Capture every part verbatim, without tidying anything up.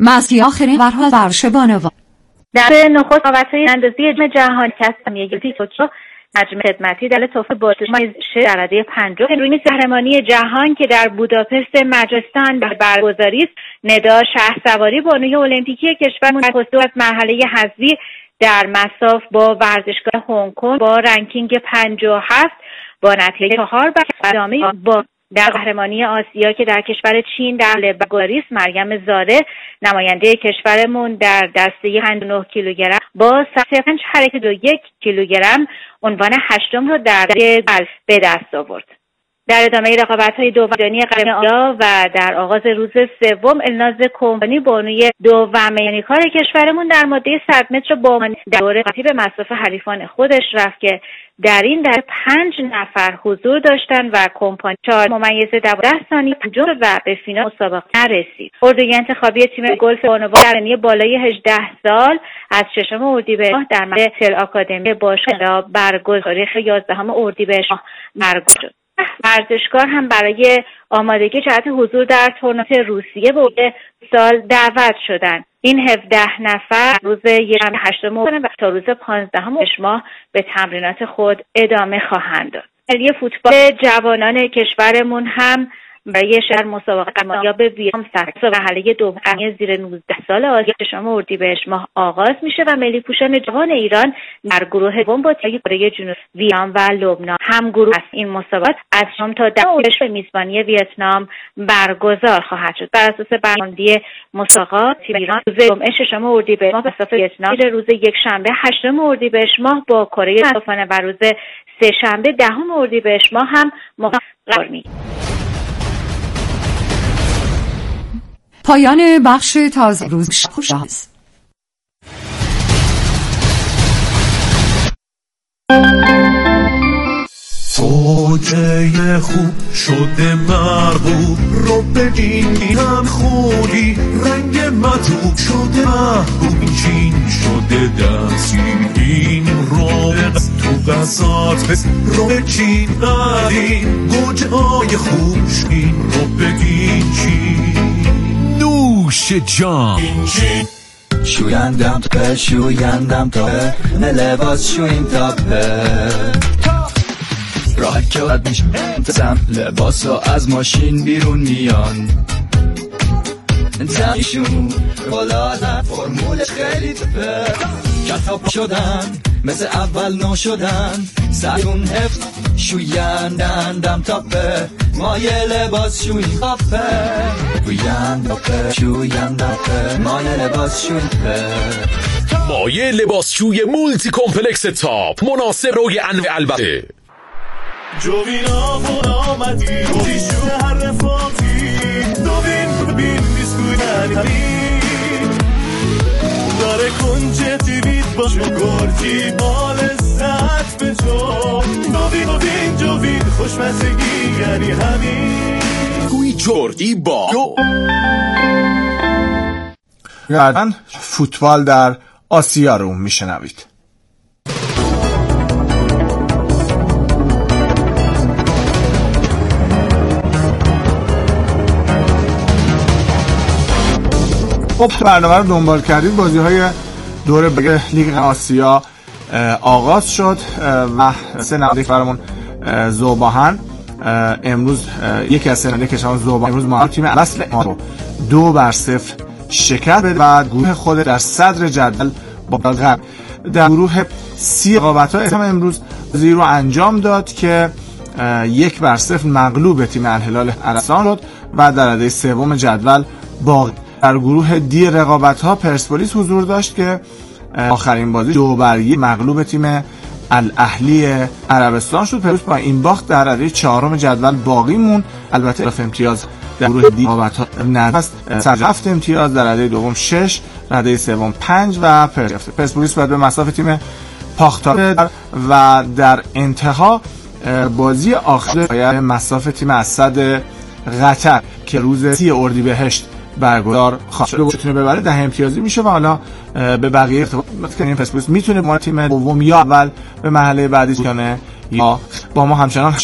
مزگی آخرین برها برش بانوان در نخست رقابت‌های اندازی جام جهانی کسب توکیو حجم خدمتی در توفیق باشگاه در رده پنجم روی قهرمانی جهان که در بوداپست مجارستان برگزاری است، ندا شهسواری بانوی المپیکی کشورمون در حصول از مرحله حذفی در مساف با ورزشگاه هنگ کنگ با رنکینگ پنجاه و هفت با نتیجه چهار بر ادامه با در قهرمانی آسیا که در کشور چین در برگزاری است، مریم زاره نماینده کشورمون در دسته پنجاه و نه کیلوگرم با سطح پنج حرکت و یک کیلوگرم عنوان هشتم رو در قلب به دست آورد. در ادامه رقابت‌های دومی قهرمانی آسیا و در آغاز روز سوم الناز کمپانی بانوی دوم یعنیکار کشورمون در ماده صد متر با در دوره قاطی به مصاف حریفان خودش رفت که در این در پنج نفر حضور داشتن و کمپانی چهار ممیز دوازده ثانیه پنجم و به فینال مسابقه رسید. اردوی انتخابی تیم گلف بانوان در بالای هجده سال از ششم اردیبهشت در مدرسه آکادمی باشگاه برگزاری یازدهم اردیبهشت برگزار شد. ورزشکار هم برای آمادگی جهت حضور در تورنمنت روسیه به سال دعوت شدند. این هفده نفر روز یکشنبه هشتم و تا روز پانزدهم ماه به تمرینات خود ادامه خواهند داد. ملی فوتبال جوانان کشورمون هم برای شهر مسابقه قهرمانی به ویام سرکس و مرحله دوم زیر نوزده سال آسیا ششم اردیبهشت ماه آغاز میشه و ملی پوشان جوان ایران در گروه دوم با تیم کره جنوبی، ویام و لبنان هم گروه است. این مسابقات از شام تا ده به میزبانی ویتنام برگزار خواهد شد. بر اساس برنامه‌ریزی مسابقات تیم ایران روز جمعه ششم اردیبهشت ماه به صف ویتنام، روز یکشنبه هشتم اردیبهشت ماه با کره جنوبی و روز سه شنبه دهم اردیبهشت ماه هم قرار می‌گیرد. پایان بخش تازه روز خوش است. فوجه خوب شده مرغوب رو ببینی هم خودی رنگ مطلوب شده محبوب چین شده دستی این رو تو قصات بس رو چین قدیم گوجه های خوش این رو بگین چین نوش جان شویندم تا شویندم تا نه لباس شوین تاپه راه که باید میشم لباس ها از ماشین بیرون میان زمیشون بلادن فرمولش خیلی تپه کتاب شدن مثل اول نو شدن سرون هفت شویندن دم تاپه ما یه لباس شوین تاپه شویند تاپه شویند تاپه ما یه لباس شوین تاپه مایه لباسشوی مولتی کمپلکس تاپ مناسب روی انواع البته جوینا فون آمدی تیشو هر رفاقی دوین بین بیسکویت همی داره کنچه تیوید باشو گرچی بال ست به جو دوین دوین جوین خوشمزگی یعنی همین گوی جردی با گردن فوتبال در آسیا رو میشنوید. خب برنامه رو دنبال کردید. بازی های دور لیگ آسیا آغاز شد و سه نماینده کشورمون ذوباهن امروز یکی از سه نماینده کشورمون ذوباهن امروز ما تیم اصل ما رو دو بر صفر شکست بده و گروه خود در صدر جدول با غرب در گروه سی رقابت‌ها هم امروز بازی رو انجام داد که یک بر صفر مغلوب تیم الهلال عرسان شد و در رده سوم جدول با در گروه دی رقابت‌ها پرسپولیس حضور داشت که آخرین بازی دو بر یک مغلوب تیم الاهلی عربستان شد. پرسپولیس با این باخت در رده چهارم جدول باقی مون. البته اضافه امتیاز در گروه دی رقابت‌ها نداشت. صدر هفت امتیاز در رده دوم شش، رده سوم پنج و پرسپولیس بعد به مسافت تیم پاختار و در انتها بازی آخر باید مسافت تیم اسد قطر که روز سی اردیبهشت برگزار خواهد شد بتونه ببره ده امتیازی میشه و حالا به بقیه ارتباط کنیم. پرسپولیس میتونه با تیم دوم یا اول به مرحله بعدی کنه یا با ما همچنان.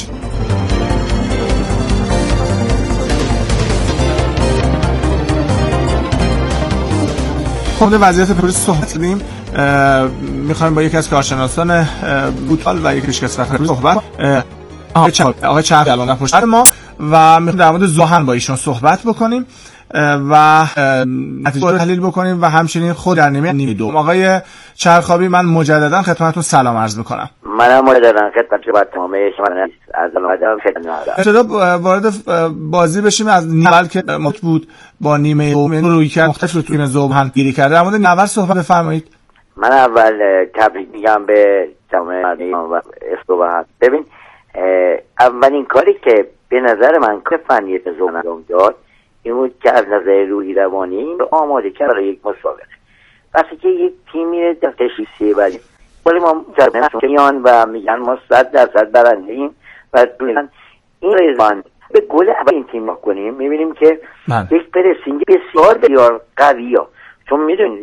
خود وضعیت پرسپولیس صحبت کردیم. میخوایم با یکی از کارشناسان فوتبال و یکی از کارشناسان صحبت آقای چرخ آقای چرخ الان پشت ما و میخوایم در مورد زوحن با ایشون صحبت بکنیم و نتیجه رو تحلیل بکنیم و همچنین خود در نیمه نیمه دوم. آقای چرخابی، من مجددا خدمتتون سلام عرض میکنم. منم مجددا خدمت شما تمام شما از الان خدمت. ابتدا وارد بازی بشیم از نیمه اول که مت بود با نیمه دوم روی کرد مختلف رو تیم زوحن گیری کرده. در مورد نیمه اول صحبت بفرمایید. من اول تبریک میگم به تمام مردم و استوبه. ببین اولین کاری که به نظر من که فنی زوحن انجام داد این بود که از نظر روحی روانی این رو آماده کرد برای یک مسابقه. وقتی که یک تیم میره در تشخیصی ولی ولی ما میان و میگن ما صد درصد برنده ایم و این ریزان به گل اول این تیم ما کنیم میبینیم که من. یک پرسینگ بسیار بسیار قویه، چون میدونید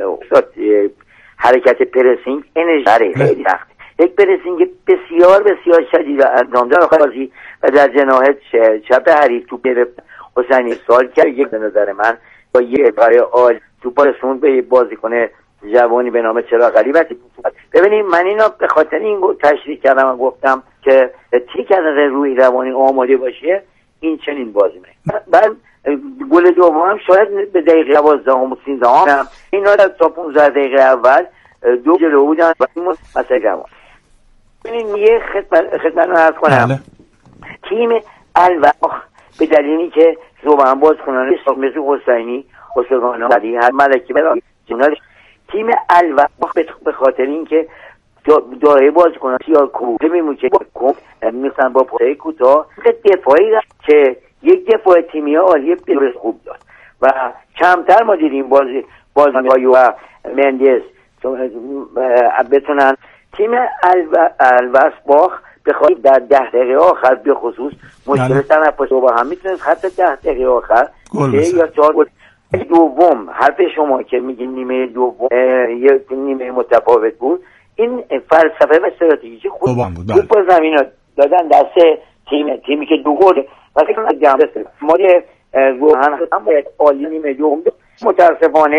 حرکت پرسینگ انرژی خیلی سخت، یک پرسینگ بسیار بسیار شدید و انجام داد آخر بازی و در جناح چپ حریف توپ گرفت. حسینی سوال کرد یک به نظر من با یه برای آل توپ رسوند به بازیکن جوانی به نام چراغ علی. ببینیم من اینا به خاطر این تشریح کردم و گفتم که تیک از نظر روحی روانی آماده باشه این چنین بازی میشه. بعد گل دوم هم شاید به دقیقه دوازده و سیزده هم اینا تا پانزده دقیقه اول دو جلو بودن و این مثلا جوان. ببینیم یه خدمت خدمت رو عرض کنم. تیم الوقت به دلیلی که زوبان باز کنن مثل حسینی حسین علی هر ملکی برای جنال تیم الوقت به خاطر اینکه داره باز کنن سیار کوه میمونه که میخوان با پای کوتاه دفاعی که یک دفاع تیمی عالی بسیار خوب داد و کمتر ما دیدیم بازی بازی‌های و مندس بتونن تیم الوسباخ بخواد در ده دقیقه آخر به خصوص مشکل تنفس رو با هم میتونست حتی ده دقیقه آخر سه یا چهار گل. دوم حرف شما که میگین نیمه دوم یه نیمه متفاوت بود، این فلسفه و استراتژی خود خوب با زمین دادن دست تیم تیمی که دو گل وقتی که جمع رسید ما روحن هم باید عالی نیمه دوم متاسفانه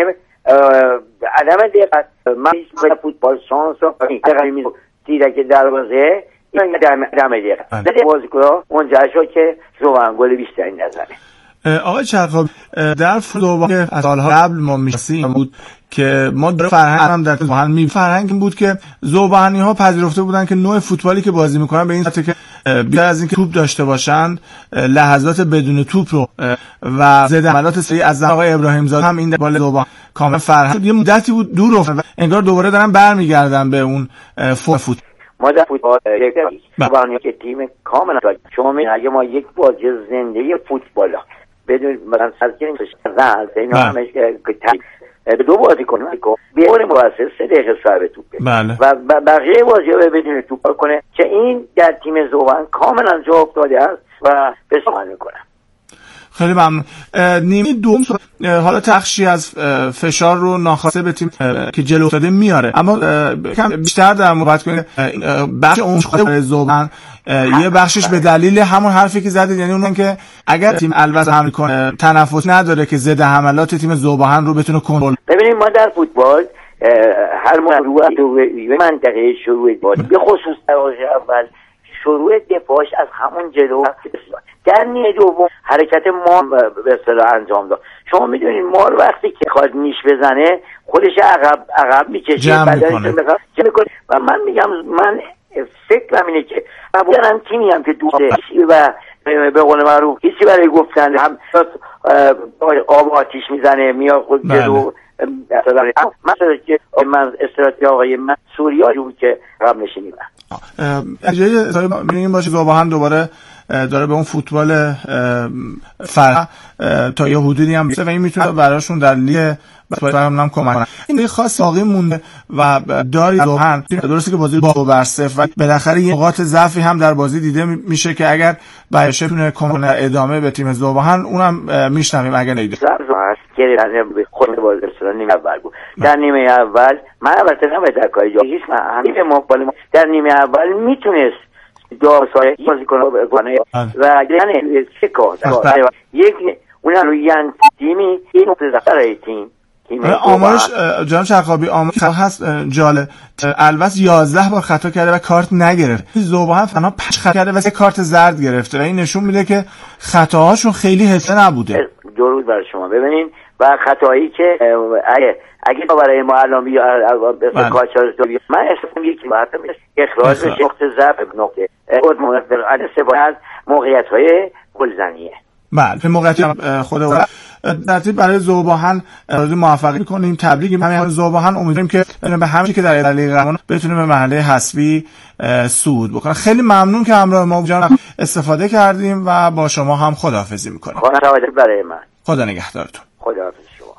عدم دقت من فوتبال شانس و تیرک دروازه این دمه دیگه در بازیکن‌ها منجر شد که زوحن گل بیشتری نزنه. آقای چرخابی، در فوتبال که از سال‌ها قبل ما می‌شناسیم بود که ما در فرهنگ هم در زوحن می فرهنگ این بود که زوحنی‌ها پذیرفته بودن که نوع فوتبالی که بازی می‌کنن به این صورته که بیشتر از اینکه توپ داشته باشند لحظات بدون توپ رو و ضد حملات سری از آقای ابراهیم زاده هم این بال زوحن کاملا فرهنگ یه مدتی بود دور افتاد. انگار دوباره دارن برمیگردن به اون فوت ما در فوتبال یک که تیم کاملا شما می اگه ما یک بازی زنده فوتبال بدون مثلا سازگیریم زن اینا همش به دو بازی کنه بیاره مؤسس سه دقیقه صاحب توپه و بقیه بازی‌ها بدون توپ کنه که این در تیم زوحن کاملا جا افتاده است و بسیار میکنه. خیلی ممنون. نیمه دوم حالا تخشی از فشار رو ناخواسته به تیم که جلو افتاده میاره، اما کم بیشتر در مورد کنید بخش اون خود زوحن یه بخشش به دلیل همون حرفی که زدید، یعنی اون که اگر تیم الوس حمله کنه تنفس نداره که ضد حملات تیم زوحن رو بتونه کنترل. ببینید ما در فوتبال هر موقع منطقه شروع بازی به خصوص در اول شروع دفاعش از همون جلو در نیمه دوم حرکت ما به اصطلاح انجام داد. شما میدونید مار وقتی که خواهد نیش بزنه خودش عقب عقب میکشه و من میگم من فکرم اینه که من تیمی هم که دوسته و به قول معروف هیچی برای گفتن هم آب آتیش میزنه میاد خود جلو مثلا که من استراتژی آقای منصوری رو که قبل نشینیم اجازه ببینیم باشه زوحن دوباره داره به اون فوتبال فرق تا یه حدودی هم و این میتونه براشون در لیگ برام هم کمک کنه. این خاص باقی مونده و داری زوحن درسته که بازی با بر صفر و بالاخره یه نقاط ضعفی هم در بازی دیده میشه که اگر باشه تونه کمونه ادامه به تیم زوحن اونم میشنویم اگر نیده خود بازی رسول نیمه اول بود. در نیمه اول من البته نمیدونم کاری جا هیچ من همین ما در نیمه اول میتونست دو سایه بازی کنه و یعنی چه کار یک اون رو یعنی تیمی این نقطه ضعف تیم آمارش جناب چرخابی آمارش هست جالب. الوس یازده بار خطا کرده و کارت نگرفت. ذوباهن فنا پنج خطا کرده و سه کارت زرد گرفته و این نشون میده که خطاهاشون خیلی حسه نبوده. درود بر شما. ببینین و خطایی که اگه اگه برای معلمی به کارشناس من اصلا یکی باید اخراج بشه نقطه ضعف نقطه خود موقعیت موقعیت‌های گلزنیه. بله موقعیت خود در طول برای ذوباهن آرزوی موفقیت می‌کنیم، تبریک می‌گیم همه ذوباهن. امیدواریم که به همین که در لیگ قهرمانان بتونه به مرحله حذفی صعود بکنه. خیلی ممنون که همراه ما جان استفاده کردیم و با شما هم خداحافظی می‌کنیم. خدا برای من. خدا نگهدارتون. خداحافظ شما.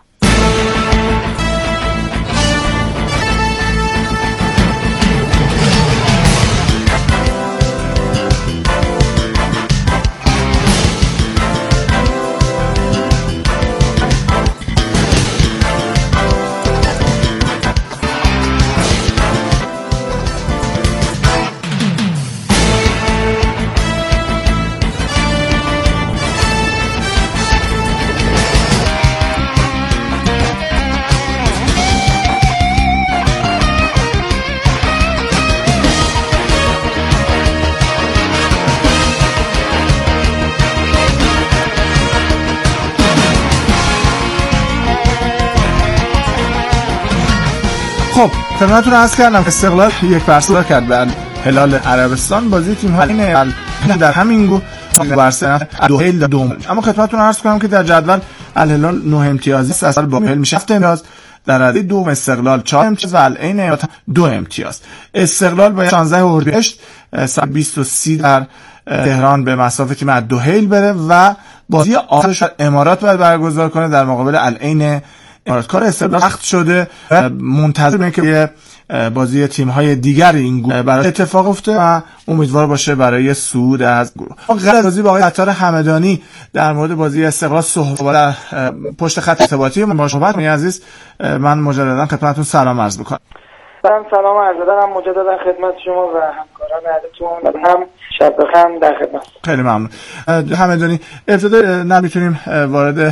خب خدمتتون عرض کردم استقلال یک برسا کرد به هلال عربستان. بازی تیم ها در همین گروه برسا دوهیل دوم. اما خدمتتون عرض کنم که در جدول الهلال نه امتیازی است، اصل با هلال میشه هفت امتیاز، در رده دوم استقلال چهار امتیاز و العین دو امتیاز. استقلال با شانزده اردیبهشت ساعت بیست و سی در تهران به مسافت تیم دوهیل بره و بازی آخرش امارات باید برگزار کنه در مقابل العین امارات. کار استقلال سخت شده و منتظر که بازی تیم‌های دیگر این گروه برای اتفاق افته و امیدوار باشه برای صعود از گروه. قبل از بازی با آقای عطار همدانی در مورد بازی استقلال صحبت پشت خط ارتباطی با صحبت می عزیز من مجددا خدمتتون سلام عرض می‌کنم. من سلام عرض دارم مجددا خدمت شما و همکاران عزیزتون. هم شب بخیر در خدمت. خیلی ممنون. همدانی ابتدا نمیتونیم وارد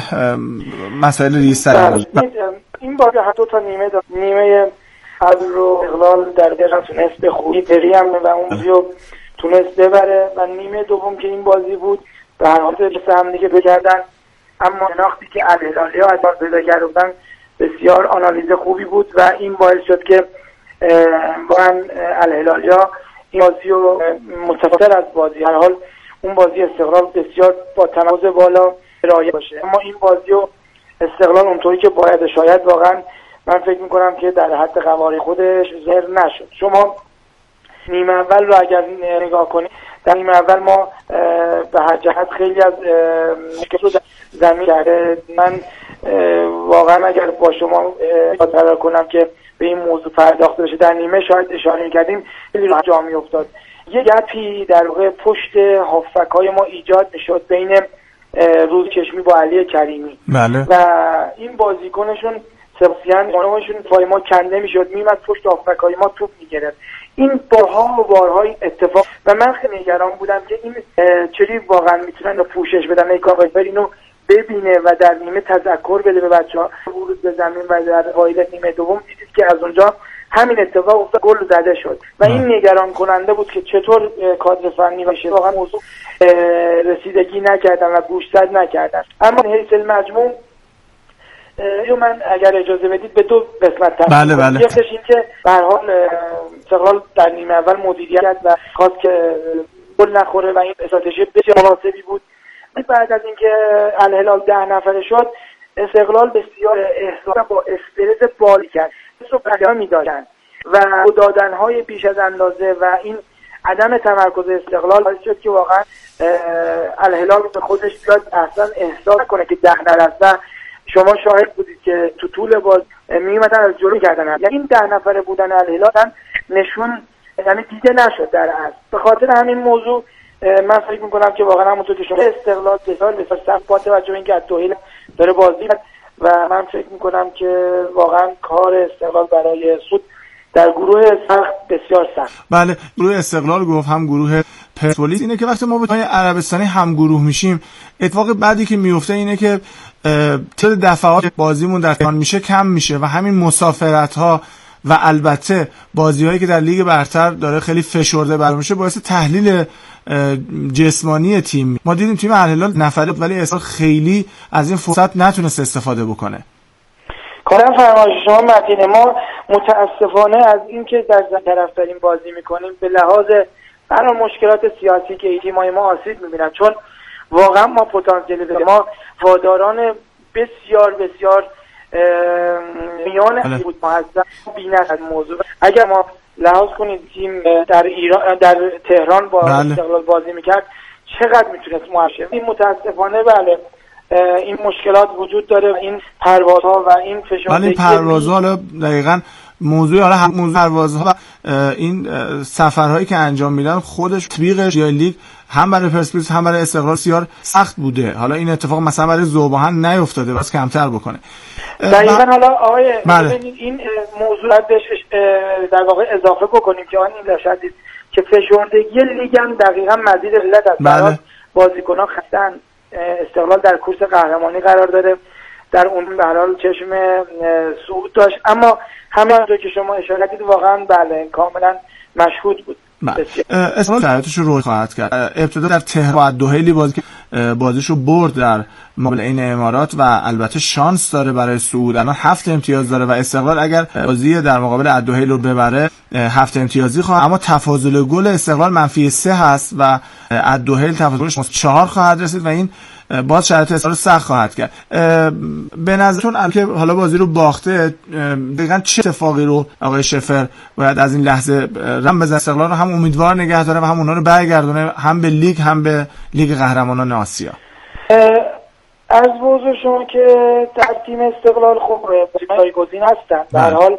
مسائل ریزتر بشیم. این بازی دو تا نیمه داشت. نیمه اول رو استقلال در دقیقه تونست به خوبی بریم و اون بازیو تونست ببره و نیمه دوم که این بازی بود به هر حال دست هم دیگه بگردن، اما شناختی که الهلالیا از بازی پیدا کردن بسیار آنالیز خوبی بود و این باعث شد که واقعا الهلالیا این بازی رو متفاوت‌تر از بازی هر حال اون بازی استقلال بسیار با تناوب بالا رایج باشه، اما این بازی رو استقلال اونطوری که باید شاید واقعا من فکر میکنم که در حد قواره خودش ظاهر نشد. شما نیمه اول رو اگر نگاه کنید در نیمه اول ما به هر جهت خیلی از مشکل رو زمین کرده. من واقعا اگر با شما اطلاع کنم که به این موضوع پرداخته بشه در نیمه شاید اشاره کردیم خیلی راحت جا میافتاد. یه گپی در واقع پشت هافبک‌های ما ایجاد میشد بین روزچشمی با علی کریمی. بله. و این بازیکنشون سبسیان اونهاشون پای ما کنده میشد، میمد پشت هافبک‌های ما توپ میگرفت. این بارها و بارهای اتفاق و من خیلی نگران بودم که این چری واقعا میتونن پوشش بدن ای کار اینو ببینه و در نیمه تذکر بده به بچه‌ها ورود به زمین و در پایله نیمه دوم دیدید که از اونجا همین اتفاق افتاد، گل زده شد و این نگران کننده بود که چطور کادر فنی باشه واقعا موضوع رسیدگی نکردن و گوشزد نکردن. اما حیث المجموع یو من اگر اجازه بدید به دو قسمت تقسیم بله بله. یکیش این که به هر حال استقلال در نیمه اول مدیریت کرد و خواست که گل نخوره و این استراتژی بسیار مناسبی بود. بعد از اینکه الهلال ده نفره شد استقلال بسیار احساس با استرس بالی کرد رو پیامی داشتن و دادنهای بیش از اندازه و این عدم تمرکز استقلال باعث شد که واقعا الهلال به خودش بیاد اصلا احساس کنه که ده نرسته. شما شاهد بودید که تو طول باز میمدن از جلو کردن، یعنی این ده نفره بودن الهلال نشون یعنی دیده نشد در اصل. به خاطر همین موضوع من فکر میکنم که واقعا همونطور که شما استقلال بسیار بسیار سخت با توجه به اینکه دوهیل داره بازی و من فکر میکنم که واقعا کار استقلال برای صعود در گروه سخت بسیار سخت. بله گروه استقلال گفت هم گروه پرسپولیس اینه که وقتی ما با تیم عربستانی همگروه میشیم، اتفاق بعدی که میفته اینه که تعداد دفعات بازیمون در تهران میشه کم میشه و همین مسافرت‌ها و البته بازی‌هایی که در لیگ برتر داره خیلی فشرده برام میشه باعث تحلیل جسمانی تیم. ما دیدیم تیم الهلال نفره ولی اصلا خیلی از این فرصت نتونست استفاده بکنه. کاملا فرمایش شما متین. ما متاسفانه از اینکه در طرف داریم بازی میکنیم به لحاظ برای مشکلات سیاسی که تیم‌های ما آسیب میبینن، چون واقعا ما پتانسیل داریم. ما واداران بسیار بسیار میان بود معظم بی‌نظر از موضوع. اگر ما لحاظ کنید تیم در ایران در تهران با استقلال بازی میکرد چقدر میتونست موفق. این متاسفانه بله این مشکلات وجود داره، این پروازها و این فشار. ولی پروازها حالا دقیقاً موضوع حالا هم موضوع پروازها و این سفرهایی که انجام میدن خودش تطبیقش یا لیگ هم برای پرسپولیس هم برای استقلال بسیار سخت بوده. حالا این اتفاق مثلا برای ذوباهن نیفتاده، بس کمتر بکنه. دقیقاً. حالا آقای ببینید این موضوع بهش در واقع اضافه بکنیم که آن این شدید که فشردگی لیگ هم دقیقاً مزید علت است. برای بازیکنان خستن. استقلال در کورس قهرمانی قرار داره، در اون به هر حال چشم صعود داشت، اما همونطور که شما اشاره کردید واقعا بله کاملا مشهود بود. استقلال شرایطش رو روی خواهد کرد. ابتدا در تهران با الدوحیلی بازی که بازیشو برد در مقابل عین امارات و البته شانس داره برای صعود. الان هفت امتیاز داره و استقلال اگر بازی در مقابل الدوحیل رو ببره هفت امتیازی خواهد، اما تفاضل گل استقلال منفی سه هست و الدوحیل تفاضلش چهار خواهد رسید و این باز شرایط استقلال سخت خواهد کرد. به نظرتون البته حالا بازی رو باخته، دقیقاً چه اتفاقی رو آقای شفر باید از این لحظه رم بزنه استقلال رو هم امیدوار نگه داره و هم اونها رو برگردونه هم به لیگ هم به لیگ قهرمانان آسیا؟ از موضوع شما که در تیم استقلال خب جایگزین هستن. به هر حال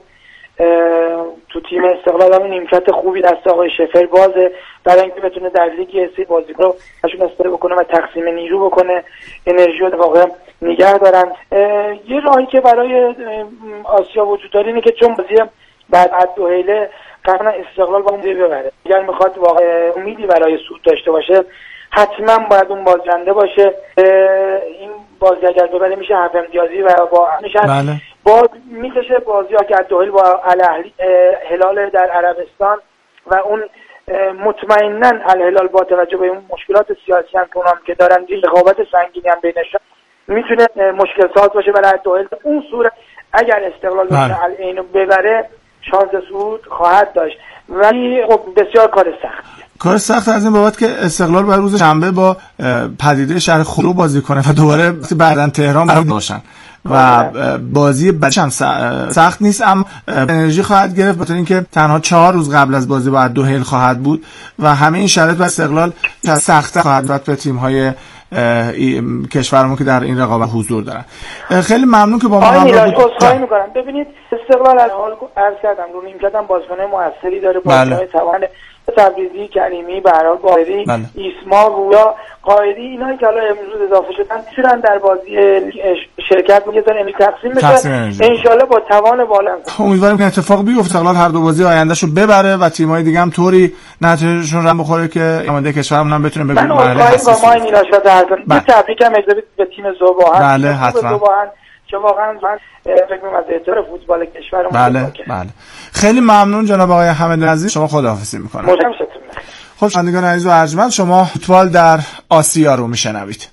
تو تیم استقلال هم نیمکت خوبی دست آقای شفر بازه برای اینکه بتونه در لیگ سی بازیکن رو ازشون استفاده بکنه و تقسیم نیرو بکنه، انرژی رو واقعا نگه دارن. یه راهی که برای آسیا وجود داره اینه که چون بازی بعد از دوحیله قرار استقلال با اون ببره، اگر میخواد واقعا امیدی برای صعود داشته باشه حتما باید اون بازنده باشه. این بازی اگر ببره میشه هفت امتیازی و با میشن با میکشه بازی ها که دوحیل با الهلال در عربستان و اون مطمئناً الهلال با توجه به اون مشکلات سیاسی هم که اونام که دارن رقابت سنگینی هم بینشون میتونه مشکل ساز باشه برای دوحیل. اون صورت اگر استقلال بتونه العینو ببره شانس صعود خواهد داشت، ولی خب بسیار کار سخت کار سخت از این بابت که استقلال باید روز شنبه با پدیده شهر خرو بازی کنه و دوباره بعدن تهران برام باشن و بازی بچم سخت نیست، اما انرژی خواهد گرفت بطور اینکه تنها چهار روز قبل از بازی باید دوحیل خواهد بود و همه این شرایط و استقلال سخت خواهد بود به تیم‌های کشورمون که در این رقابت حضور دارن. خیلی ممنون که با ما همراه بودید. خواهی می‌کنم. ببینید استقلال از حال عرض کردم رو نیمکتم بازیکن موثری داره، بازیکن توان تبریزی، کریمی، بهرام قائدی، ایسما، رویا، قائدی، اینایی که حالا امروز اضافه شدن میتونن در بازی شرکت می‌کنن، امروز تقسیم بشه ان شاءالله با توان بالا. امیدواریم که اتفاق بیفته، استقلال هر دو بازی آیندهشو ببره و تیم‌های دیگه هم طوری نتیجهشون رم بخوره که آماده کشورمون هم بتونه به مرحله حساس. من با ما میلاشات هستم. تبریک هم به تیم ذوباهن. بله حتما. که واقعا من فکر می‌کنم از اعتبار فوتبال کشورمون. بله بله. خیلی ممنون جناب آقای حمید عزیز، شما خداحافظی می‌کنم. متشکرم. خب شنوندگان عزیز و ارجمند، شما فوتبال در آسیا رو میشنوید.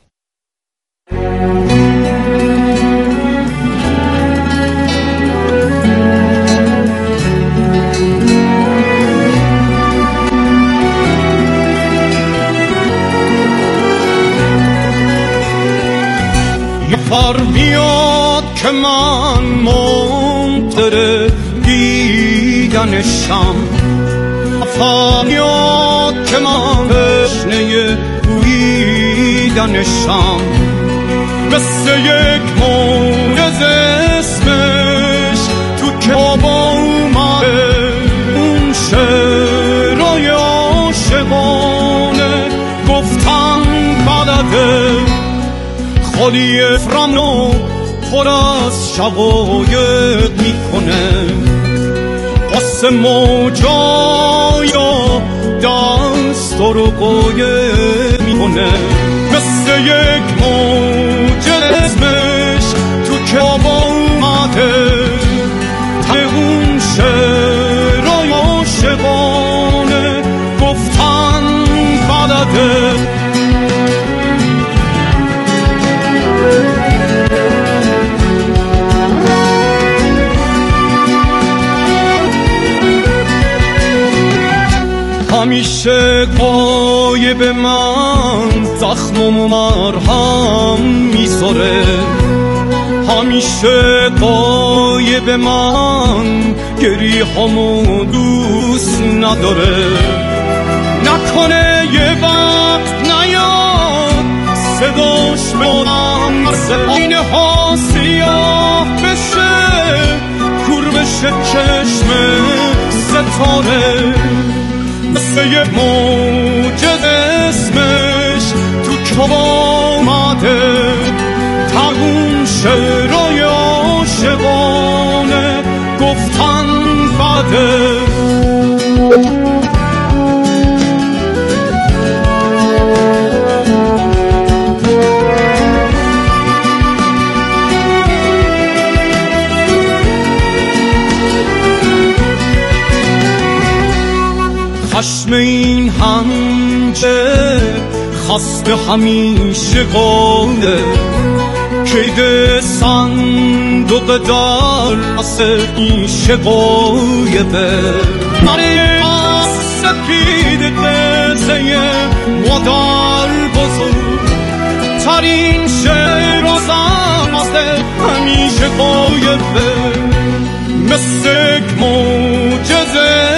یه بار بیاد که من منتظر دیدنشم، فریاد که من تشنه بویدنشم، مثل یک موجز اسمش تو کتاب اومده، اون شعرهای عاشقانه گفتم بلده، خالی فرامنو پر از شقایق میکنه، واسه موجای دست سر و قایه میکنه، مثل یک موج اسمش تو کعبه اومده، ته اون شعرهای عاشقانه گفتن بلده. همیشه قایب من زخم و مرهم میساره، همیشه قایب من گریه همو دوست نداره. نکنه یه وقت نیاد صداش بودم سینه ها سیاه بشه، کور بشه چشم ستاره، مثل یه موجز اسمش تو کعبه آمده، تقون شعرهای عاشقانه گفتن بده. خشم این همچه خسته همیشه قاله، کید صندوق در واسه ایشه قایبه، مره از سپید قصه مادر بزرگ، ترین شعر و زمسته همیشه قایبه، مثل یک موجزه